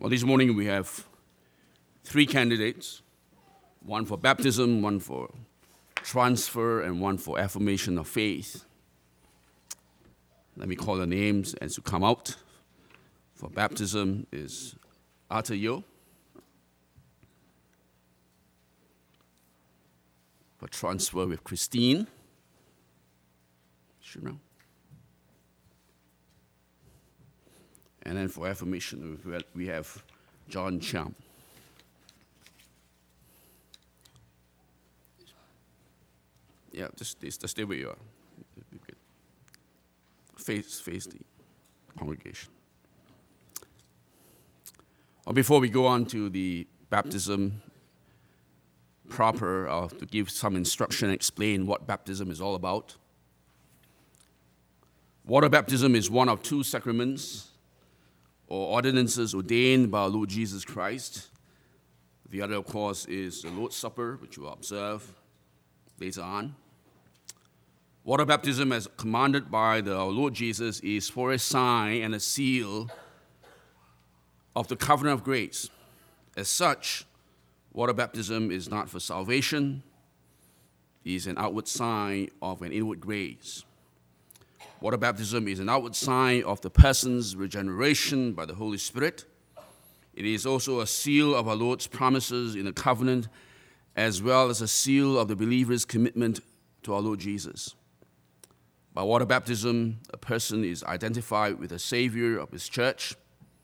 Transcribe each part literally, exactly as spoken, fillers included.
Well, this morning we have three candidates, one for baptism, one for transfer, and one for affirmation of faith. Let me call the names as you come out. For baptism is Arthur Yo. For transfer with Christine. Shimel. And then for affirmation, we have John Cham. Yeah, just, just stay where you are. Face, face the congregation. Well, before we go on to the baptism proper, I'll have to give some instruction and explain what baptism is all about. Water baptism is one of two sacraments or ordinances ordained by our Lord Jesus Christ. The other, of course, is the Lord's Supper, which we'll observe later on. Water baptism, as commanded by the, our Lord Jesus, is for a sign and a seal of the covenant of grace. As such, water baptism is not for salvation. It is an outward sign of an inward grace. Water baptism is an outward sign of the person's regeneration by the Holy Spirit. It is also a seal of our Lord's promises in the covenant, as well as a seal of the believer's commitment to our Lord Jesus. By water baptism, a person is identified with the Savior of his church.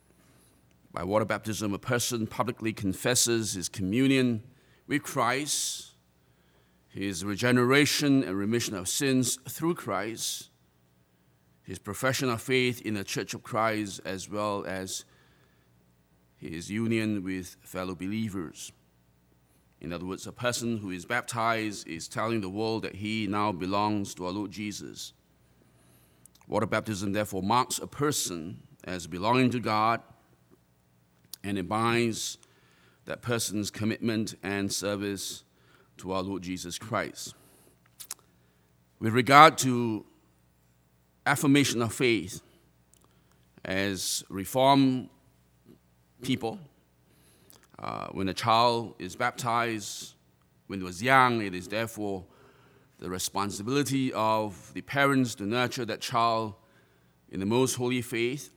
By water baptism, a person publicly confesses his communion with Christ, his regeneration and remission of sins through Christ, his profession of faith in the Church of Christ, as well as his union with fellow believers. In other words, a person who is baptized is telling the world that he now belongs to our Lord Jesus. Water baptism, therefore, marks a person as belonging to God, and it binds that person's commitment and service to our Lord Jesus Christ. With regard to affirmation of faith, as Reformed people, uh, when a child is baptized, when it was young, it is therefore the responsibility of the parents to nurture that child in the most holy faith,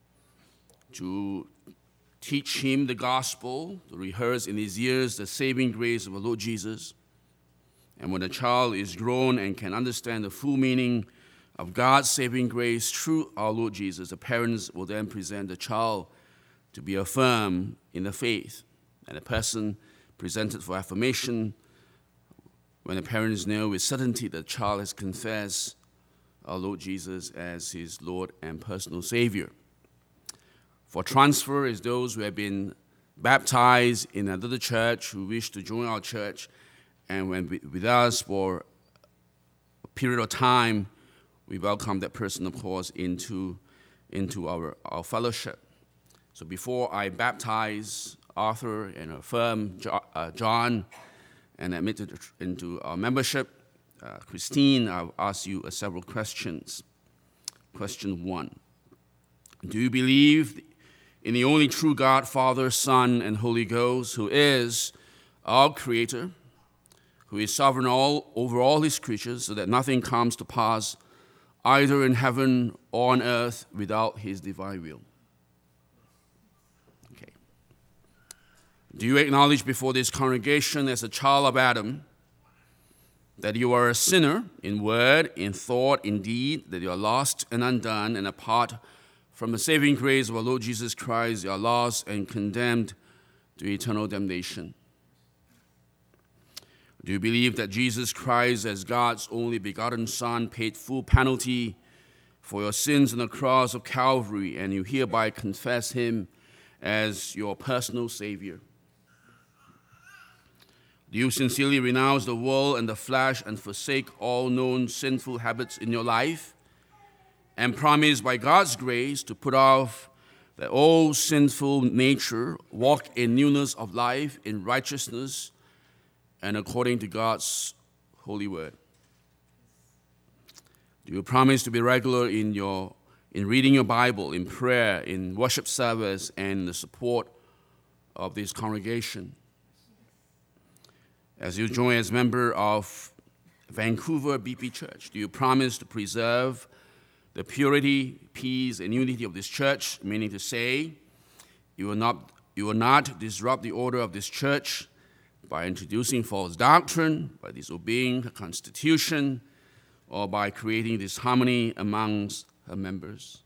to teach him the gospel, to rehearse in his ears the saving grace of the Lord Jesus. And when the child is grown and can understand the full meaning of God's saving grace through our Lord Jesus, the parents will then present the child to be affirmed in the faith. And the person presented for affirmation, when the parents know with certainty that the child has confessed our Lord Jesus as his Lord and personal Savior. For transfer is those who have been baptized in another church, who wish to join our church, and when with us for a period of time, we welcome that person, of course, into, into our, our fellowship. So before I baptize Arthur and affirm John and admit it into our membership, uh, Christine, I'll ask you uh, several questions. Question one, do you believe in the only true God, Father, Son, and Holy Ghost, who is our Creator, who is sovereign all over all his creatures, so that nothing comes to pass either in heaven or on earth without his divine will? Okay. Do you acknowledge before this congregation as a child of Adam that you are a sinner in word, in thought, in deed, that you are lost and undone, and apart from the saving grace of our Lord Jesus Christ, you are lost and condemned to eternal damnation? Do you believe that Jesus Christ, as God's only begotten Son, paid full penalty for your sins on the cross of Calvary, and you hereby confess him as your personal Savior? Do you sincerely renounce the world and the flesh and forsake all known sinful habits in your life, and promise by God's grace to put off the old sinful nature, walk in newness of life, in righteousness, and according to God's holy word? Do you promise to be regular in your in reading your Bible, in prayer, in worship service, and the support of this congregation. As you join as member of Vancouver B P Church, do you promise to preserve the purity, peace, and unity of this church, meaning to say, you will not, you will not disrupt the order of this church by introducing false doctrine, by disobeying the Constitution, or by creating disharmony amongst her members?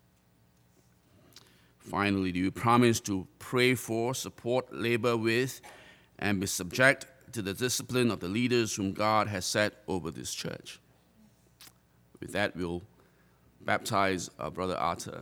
Finally, do you promise to pray for, support, labor with, and be subject to the discipline of the leaders whom God has set over this church? With that, we'll baptize our brother Arthur.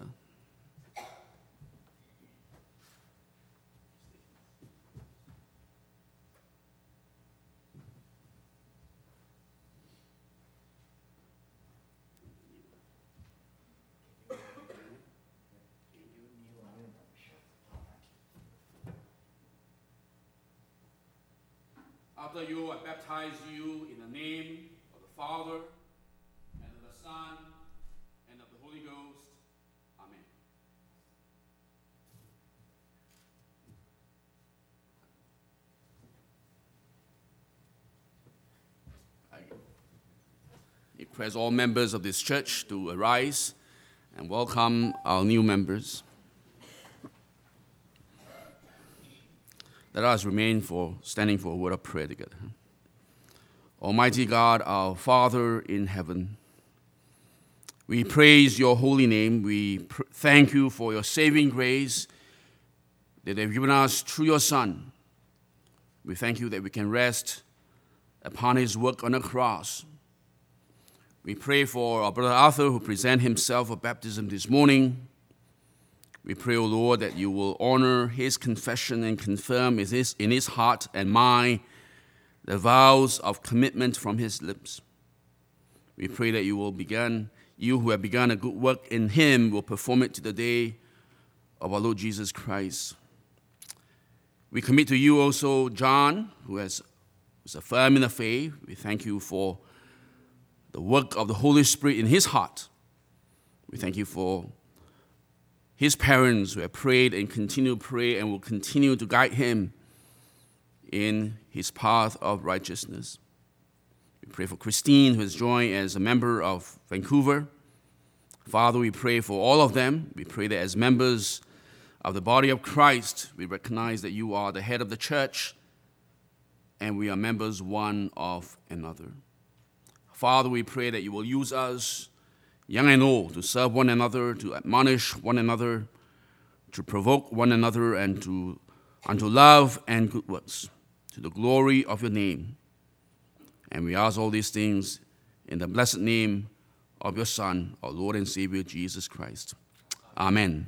After you, I baptize you in the name of the Father, and of the Son, and of the Holy Ghost. Amen. I request all members of this church to arise and welcome our new members. Let us remain for standing for a word of prayer together. Almighty God, our Father in heaven, we praise your holy name. We pr- thank you for your saving grace that you have given us through your Son. We thank you that we can rest upon his work on the cross. We pray for our brother Arthur, who presented himself for baptism this morning. We pray, O Lord, that you will honor his confession and confirm in his, in his heart and mind the vows of commitment from his lips. We pray that you will begin, you who have begun a good work in him will perform it to the day of our Lord Jesus Christ. We commit to you also John, who has is firm in the faith. We thank you for the work of the Holy Spirit in his heart. We thank you for his parents who have prayed and continue to pray and will continue to guide him in his path of righteousness. We pray for Christine, who has joined as a member of Vancouver. Father, we pray for all of them. We pray that as members of the body of Christ, we recognize that you are the head of the church and we are members one of another. Father, we pray that you will use us, young and old, to serve one another, to admonish one another, to provoke one another, and to unto love and good works, to the glory of your name. And we ask all these things in the blessed name of your Son, our Lord and Savior, Jesus Christ. Amen.